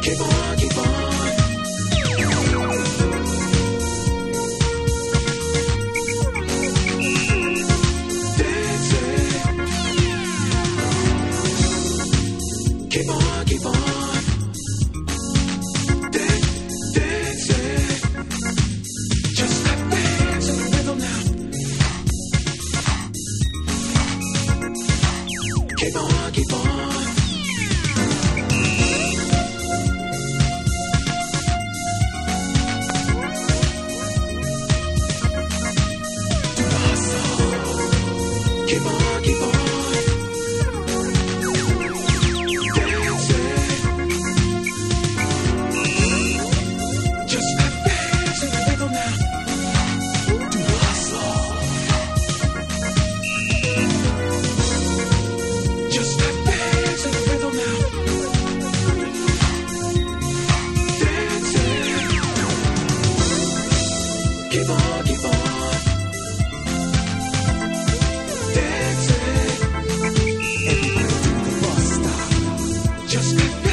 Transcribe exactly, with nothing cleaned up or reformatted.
Keep on, keep on. Dancing. Keep on, keep on. Dan- dancing. Just like dance in the rhythm now. Keep on, keep on. Keep on, keep on. Dancing. Just like dance in the rhythm now. Do the hustle. Just like dance in the rhythm now. Dancing. Keep on, keep on. Dancing. Everybody do the bus stop. Just like that.